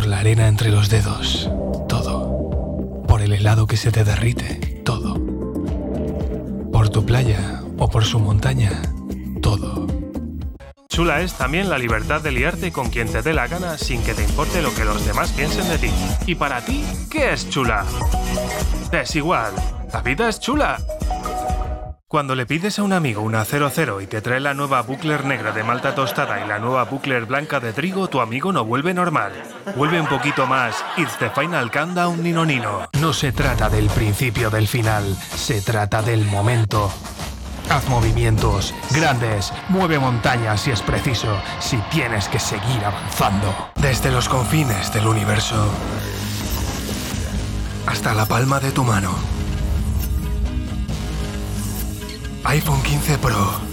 Por la arena entre los dedos, todo. Por el helado que se te derrite, todo. Por tu playa o por su montaña, todo. Chula es también la libertad de liarte con quien te dé la gana sin que te importe lo que los demás piensen de ti. ¿Y para ti qué es chula? Es igual, la vida es chula. Cuando le pides a un amigo una 00 y te trae la nueva Buckler negra de malta tostada y la nueva Buckler blanca de trigo, tu amigo no vuelve normal. Vuelve un poquito más. It's the final countdown, Nino Nino. No se trata del principio del final, se trata del momento. Haz movimientos grandes, mueve montañas si es preciso, si tienes que seguir avanzando. Desde los confines del universo hasta la palma de tu mano. iPhone 15 Pro.